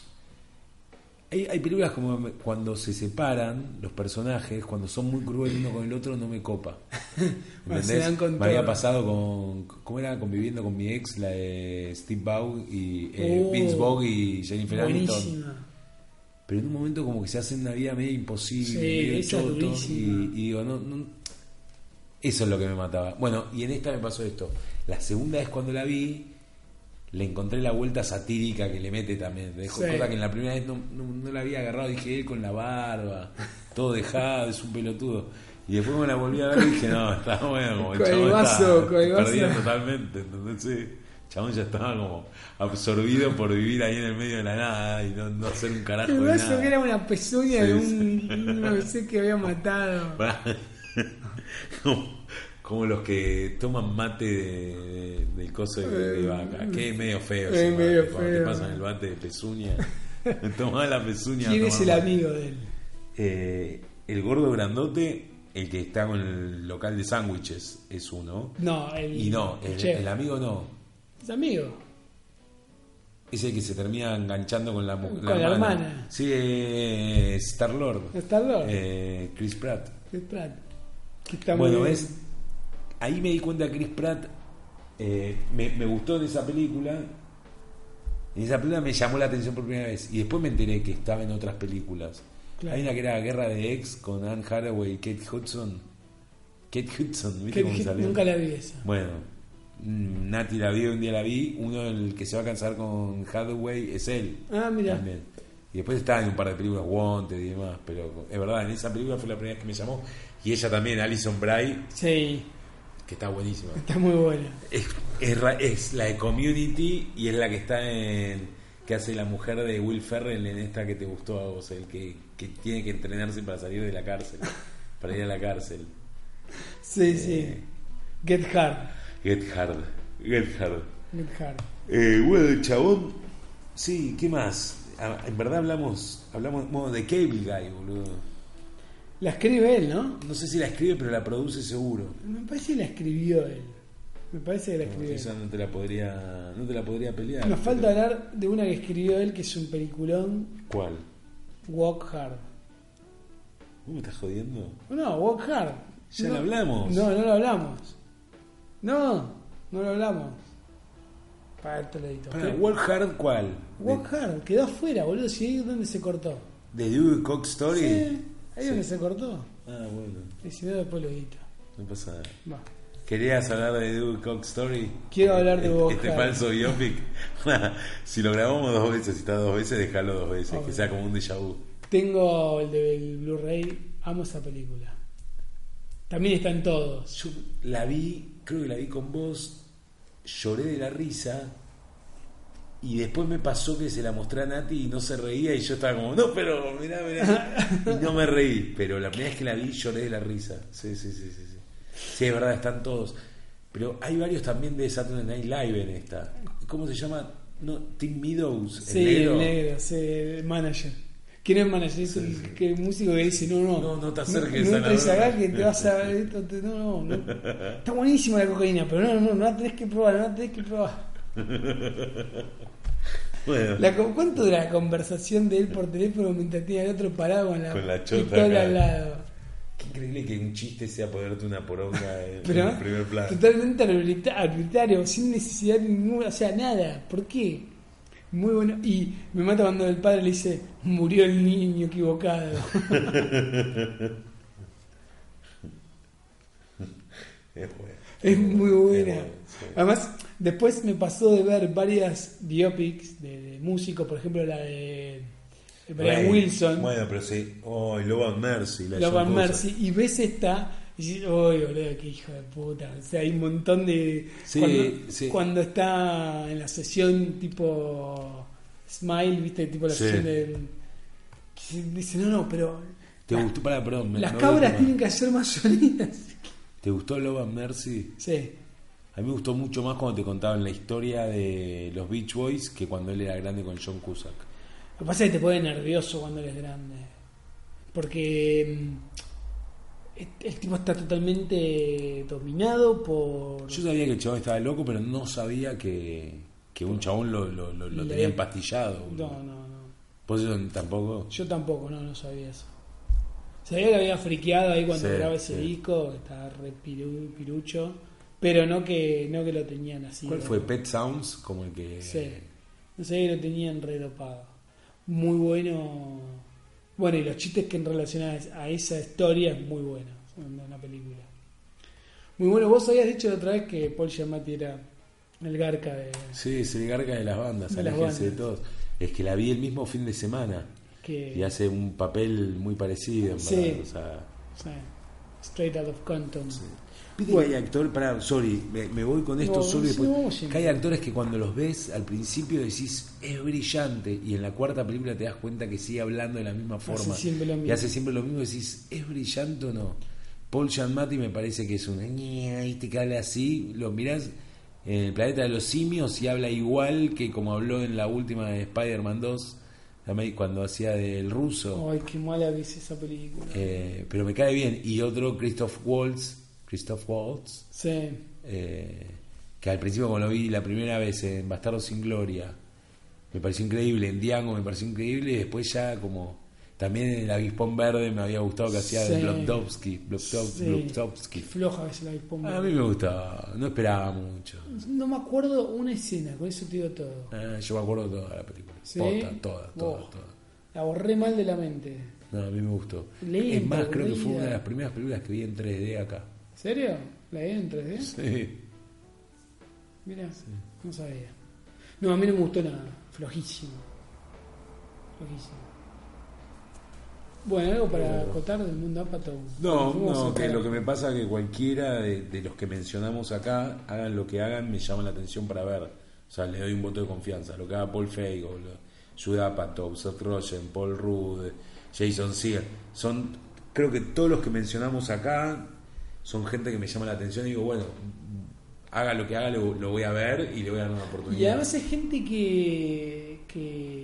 Hay películas como cuando se separan los personajes, cuando son muy crueles uno con el otro, no me copa. Se dan con Me había todo. pasado con, ¿cómo era? Conviviendo con mi ex, la de Steve Vaughan y Oh, Vince Vaughn y Jennifer Aniston. Buenísima. Pero en un momento como que se hace una vida medio imposible, Sí, medio esa es choto, durísima. y digo, no, eso es lo que me mataba. Bueno, y en esta me pasó esto. La segunda vez cuando la vi, le encontré la vuelta satírica que le mete también. Dejó Sí. cosa que en la primera vez no la había agarrado. Dije, él con la barba, todo dejado, es un pelotudo. Y después me la volví a ver y dije, no, estaba bueno. Como Con el chabón vaso, estaba con el vaso. perdido totalmente. Entonces, el chabón ya estaba como absorbido por vivir ahí en el medio de la nada y no hacer un carajo El de vaso nada. que era una pezuña Sí, de sí. no sé que había matado. Como los que toman mate del coso de vaca, que es medio feo. Es ese mate, medio cuando te feo. pasan el mate de pezuña, tomás la pezuña. ¿Quién tomás es el mate. amigo de él? El gordo grandote, el que está con el local de sándwiches, es uno. No, el chef. El amigo no. Es amigo. Es el que se termina enganchando con la Con la hermana. Sí, Star-Lord. Star-Lord. Chris Pratt. Chris Pratt. Que está Bueno, muy bien. ¿ves? Ahí me di cuenta que Chris Pratt me gustó de esa película. En esa película me llamó la atención por primera vez. Y después me enteré que estaba en otras películas. Claro. Hay una que era Guerra de Ex con Anne Hathaway y Kate Hudson. Kate Hudson, ¿viste cómo salió? Nunca la vi esa. Bueno, Nati la vi, un día la vi. Uno, el que se va a casar con Hathaway, es él. Ah, mira. También. Y después estaba en un par de películas, Wanted y demás. Pero es verdad, en esa película fue la primera vez que me llamó. Y ella también, Alison Bray, Sí, que está buenísima. está muy buena. Es la de Community y es la que está que hace la mujer de Will Ferrell en esta que te gustó a vos, el que tiene que entrenarse para salir de la cárcel, para ir a la cárcel. Sí, sí. Get Hard. Get Hard. Get Hard. Bueno, el chabón, sí, ¿qué más? En verdad hablamos bueno, de Cable Guy, boludo. La escribe él, ¿no? No sé si la escribe, pero la produce seguro. Me parece que la escribió él. Me parece que la escribió él. Esa no te la podría pelear. Nos falta hablar de una que escribió él, que es un peliculón. ¿Cuál? Walk Hard. ¿Me estás jodiendo? No, Walk Hard. Ya lo hablamos. No lo hablamos. No lo hablamos. Para el toledito. ¿Walk Hard cuál? Walk Hard, quedó afuera, boludo. Si ahí es donde se cortó. ¿De Dewey Cox Story? Sí, ahí es donde se cortó. Ah, bueno. Y si no, después lo edito. No pasa nada. Va. ¿Querías hablar de Dewey Cox Story? Quiero hablar de Walk Este Hard. falso biopic. Si lo grabamos 2 veces, si está 2 veces, déjalo 2 veces. Okay. Que sea como un déjà vu. Tengo el del Blu-ray. Amo esa película. También está en todos. Yo la vi, creo que la vi con vos, lloré de la risa y después me pasó que se la mostré a Nati y no se reía y yo estaba como, no, pero mirá, y no me reí, pero la primera vez que la vi lloré de la risa. Sí, es verdad, están todos, pero hay varios también de Saturday Night Live en esta. ¿Cómo se llama? No, Tim Meadows, Sí, el negro, sí, el manager. ¿Quién es el manager? Es el músico que dice, no te acerques no a la entres droga. acá que te vas a... No. Está buenísima la cocaína, pero no la tenés que probar, Bueno. ¿Cuánto dura la conversación de él por teléfono mientras tiene al otro parado con la chota pistola acá al lado? Qué increíble que un chiste sea ponerte una poronga en Pero el primer plano. totalmente arbitrario, sin necesidad ninguna, o sea, nada. ¿Por qué? Muy bueno. Y me mata cuando el padre le dice, murió el niño equivocado. Es muy buena. Sí. Además, después me pasó de ver varias biopics de músicos, por ejemplo la de Brian Wilson. Bueno, pero sí. Oh, Love and Mercy. Love and Mercy. Y ves esta y dices, uy, boludo, qué hijo de puta. O sea, hay un montón de... Cuando está en la sesión tipo Smile, viste, tipo la sesión de... Dice, no, pero... ¿Te gustó? Perdón. Las cabras tienen que hacer más sonidas. ¿Te gustó Love and Mercy? Sí. A mí me gustó mucho más cuando te contaban la historia de los Beach Boys que cuando él era grande con John Cusack. Lo que pasa es que te pone nervioso cuando eres grande. Porque el tipo está totalmente dominado por... Yo sabía que el chabón estaba loco, pero no sabía que un chabón lo tenía empastillado. No. ¿Vos eso tampoco? Yo tampoco, no sabía eso. Sabía que había friqueado ahí cuando grababa ese disco, que estaba re pirucho, pero no que lo tenían así. ¿Cuál fue? Pet Sounds, como el que... Sí, no sabía que lo tenían re dopado. Muy bueno. Bueno, y los chistes que en relación a esa historia es muy bueno, en la película. Muy bueno. Vos habías dicho la otra vez que Paul Giamatti era el garca de... Sí, es el garca de las bandas, de todos. Es que la vi el mismo fin de semana. Y hace un papel muy parecido. Sí. O sea, sí. Straight Out of Compton. Sí. Viste que hay actores, me voy con esto, que hay actores que cuando los ves al principio decís es brillante y en la cuarta película te das cuenta que sigue hablando de la misma forma y hace siempre lo mismo, decís es brillante o no. Paul Giamatti me parece que es un y te habla así, lo mirás en el planeta de los simios y habla igual que como habló en la última de Spider-Man 2 cuando hacía del ruso. Ay, qué mala ves esa película. Pero me cae bien. Y otro, Christoph Waltz, sí. Que al principio cuando lo vi la primera vez en Bastardos sin Gloria me pareció increíble, en Django me pareció increíble, y después ya como también en el Avispón Verde me había gustado que hacía de Blobdowski. Qué floja a veces el Avispón Verde. A mí me gustaba, no esperaba mucho. No me acuerdo una escena, con eso te digo todo. Yo me acuerdo de toda la película. ¿Sí? Toda. La borré mal de la mente. No, a mí me gustó. Lenta, es más, creo que fue aburrida. una de las primeras películas que vi en 3D acá. ¿En serio? ¿La vi en 3D? Sí. Mira, no sabía. No, a mí no me gustó nada. Flojísimo. Bueno, ¿algo para acotar del mundo Apatow? No, que lo que me pasa es que cualquiera de los que mencionamos acá, hagan lo que hagan, me llama la atención para ver. O sea, le doy un voto de confianza. Lo que haga Paul Feig, Judd Apatow, Seth Rogen, Paul Rudd, Jason Segel, creo que todos los que mencionamos acá son gente que me llama la atención y digo, bueno, haga lo que haga, lo voy a ver y le voy a dar una oportunidad. Y además es gente que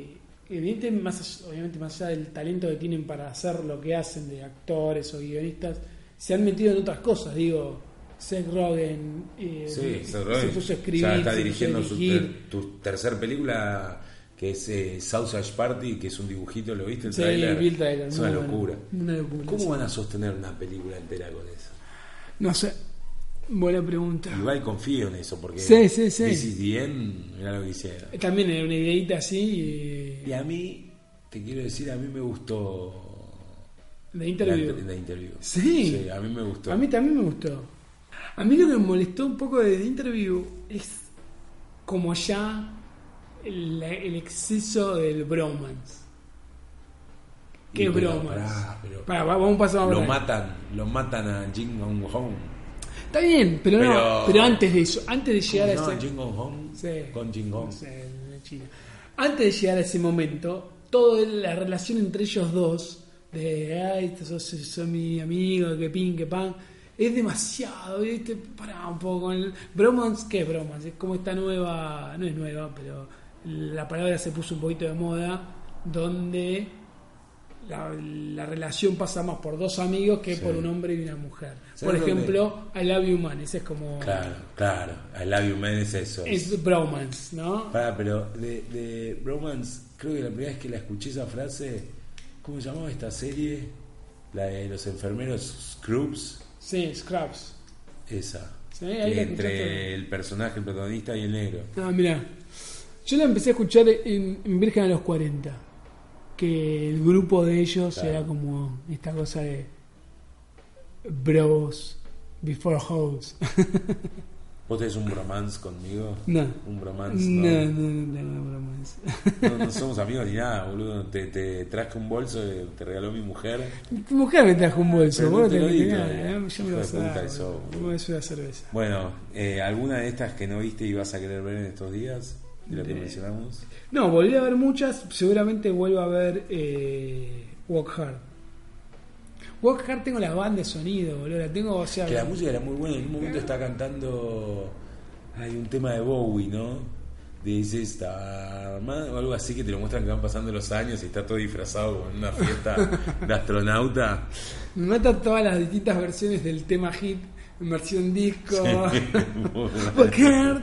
obviamente más allá del talento que tienen para hacer lo que hacen de actores o guionistas, se han metido en otras cosas, digo. Seth Rogen, Seth Rogen se puso a escribir, ya está se puso a dirigiendo dirigir. tu tercer película, que es Sausage Party, que es un dibujito, ¿lo viste? El Sí, tráiler. vi el tráiler, Es una muy locura. bueno, una locura. ¿Cómo Sí. van a sostener una película entera con eso? No sé, buena pregunta. Igual confío en eso, porque Sí. This is the End, mirá lo que hicieron. También era una ideita así. Y a mí, te quiero decir, a mí me gustó De interview. la interview. Sí. A mí me gustó. A mí también me gustó. A mí lo que me molestó un poco de The Interview es como ya el exceso del bromance. ¿Qué es bromance? Pará, vamos a pasar a Lo matan a Jin Gong Hong. Está bien, pero antes de eso, antes de llegar a ese... Jin Gong Hong con Jin Gong. No sé, en China. Antes de llegar a ese momento, toda la relación entre ellos dos, de ay, sos mi amigo, que pin, que pan, es demasiado, ¿viste? Pará un poco. El bromance, ¿qué es bromance? Es como esta nueva, no es nueva, pero la palabra se puso un poquito de moda, donde la relación pasa más por dos amigos que por un hombre y una mujer. Por ejemplo, I Love You Man, ese es como... Claro, I Love You Man es eso. Es bromance, ¿no? Pero de bromance, creo que la primera vez que la escuché esa frase, ¿cómo se llamaba esta serie? La de los enfermeros Scrubs. Sí, Scrubs. Esa. Sí, ahí que la entre escuchaste. el personaje, el protagonista y el negro. Ah, mirá. Yo la empecé a escuchar en Virgen a los 40. Que el grupo de ellos era como esta cosa de bros before hoes. ¿Vos tenés un bromance conmigo? No. Un bromance, No ¿no? tengo bromance. No somos amigos ni nada, boludo. Te traje un bolso que te regaló mi mujer. Tu mujer me trajo un bolso. Pero Vos no no te lo tenés di nada. todavía. Yo me lo vas Hijo de a puta dar. que sos, Vos me das una cerveza. Bueno, ¿alguna de estas que no viste y vas a querer ver en estos días? De lo que mencionamos. No, volví a ver muchas. Seguramente vuelvo a ver Walk Hard. Walk Hard tengo la banda de sonido, boludo. La tengo, o sea... Que la música era muy buena. En un momento está cantando... Hay un tema de Bowie, ¿no? Dice esta o algo así, que te lo muestran que van pasando los años y está todo disfrazado como en una fiesta de astronauta. Me matan todas las distintas versiones del tema hit en versión disco. Walk Hard.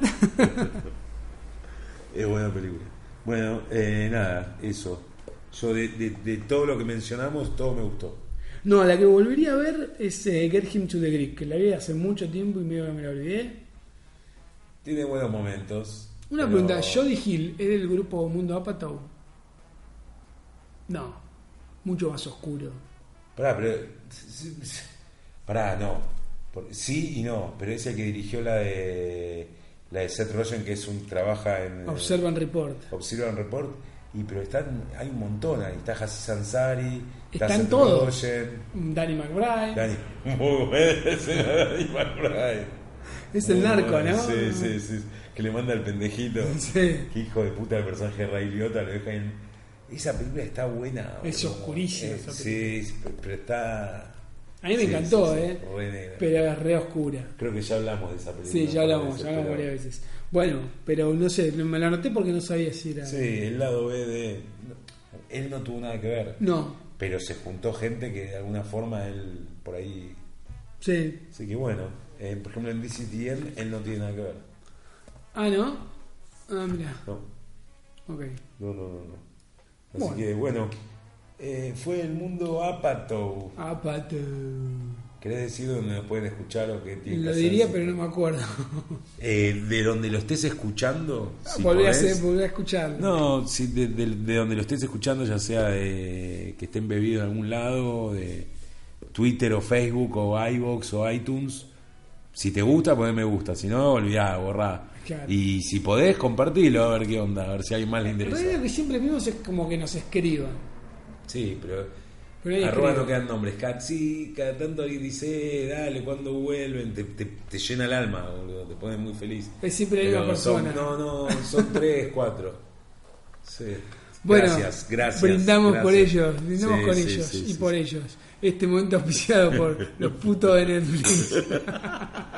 Es buena película. Bueno, nada, eso. Yo de todo lo que mencionamos, todo me gustó. No, la que volvería a ver es Get Him to the Greek, que la vi hace mucho tiempo y medio que me la olvidé. Tiene buenos momentos. Una pregunta, ¿Jodie Hill es del grupo Mundo Apatow? No, mucho más oscuro. Pará, no. Sí y no, pero es el que dirigió la de Seth Rogen, que trabaja en Observe and Report. Observe and Report. Pero hay un montón ahí. Está Aziz Ansari, está Están Seth todos. Rogen, Danny McBride. muy buena escena de Danny McBride. Es el narco, ¿no? Sí. Que le manda el pendejito. Sí. Qué hijo de puta el personaje de Ray Liotta, lo deja en... Esa película está buena. Es oscurísima esa sí, pero está... A mí me encantó, re negra. pero es re oscura. Creo que ya hablamos de esa película. Sí, ya hablamos varias veces. Bueno, pero no sé, me la anoté porque no sabía si era... Sí, el lado B de... Él no tuvo nada que ver. No. Pero se juntó gente que de alguna forma él por ahí... Sí. Así que bueno... por ejemplo en This is the End él no tiene nada que ver. Ah, ¿no? Ah, mira. No. Ok. No. Así que bueno, fue el mundo Apatow. ¿Querés decir dónde nos pueden escuchar o qué tiene Lo que diría, hacer? pero no me acuerdo. De donde lo estés escuchando. Si volví a podés. escucharlo. No, si de donde lo estés escuchando, ya sea de que esté embebido en algún lado, de Twitter o Facebook o iVoox o iTunes. Si te gusta, poné me gusta. Si no, olvidá, borrá. Claro. Y si podés, compartilo, a ver qué onda, a ver si a alguien más le La interesa. realidad que siempre vimos es como que nos escriban. Sí, pero ahí arroba escriben. no quedan nombres. Sí, cada tanto alguien dice, dale, cuando vuelven, te llena el alma, boludo, te pone muy feliz. Es siempre la Pero misma persona. son 3, 4. Sí. Bueno, Gracias. brindamos gracias. por ellos, brindamos Sí, con sí, ellos sí, y sí, por sí. ellos. Este momento auspiciado por los putos de Netflix.